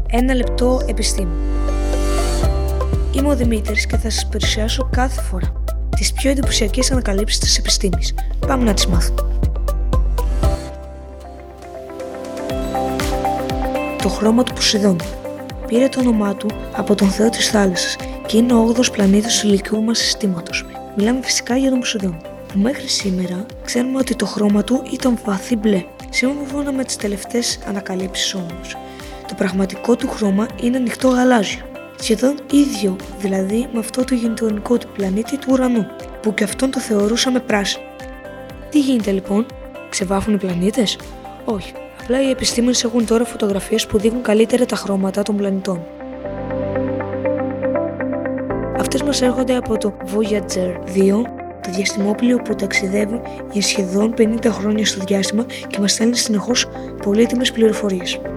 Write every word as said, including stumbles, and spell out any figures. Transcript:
Ένα λεπτό επιστήμη. Είμαι ο Δημήτρης και θα σας παρουσιάσω κάθε φορά τις πιο εντυπωσιακές ανακαλύψεις της επιστήμης. Πάμε να τις μάθουμε. Το χρώμα του Ποσειδώνα πήρε το όνομά του από τον θεό της θάλασσας και είναι ο όγδοος πλανήτης του ηλικίου μας συστήματος. Μιλάμε φυσικά για τον Ποσειδώνα, που μέχρι σήμερα ξέρουμε ότι το χρώμα του ήταν βαθύ μπλε. Σύμφωνα με τις τελευταίες ανακαλύψεις όμως, το πραγματικό του χρώμα είναι ανοιχτό γαλάζιο, σχεδόν ίδιο δηλαδή με αυτό το γειτονικό του πλανήτη του ουρανού, που και αυτόν το θεωρούσαμε πράσινο. Τι γίνεται λοιπόν, ξεβάφουν οι πλανήτες? Όχι, απλά οι επιστήμονες έχουν τώρα φωτογραφίες που δείχνουν καλύτερα τα χρώματα των πλανητών. Αυτές μας έρχονται από το Voyager δύο, το διαστημόπλοιο που ταξιδεύει για σχεδόν πενήντα χρόνια στο διάστημα και μας στέλνει συνεχώς πολύτιμες πληροφορίες.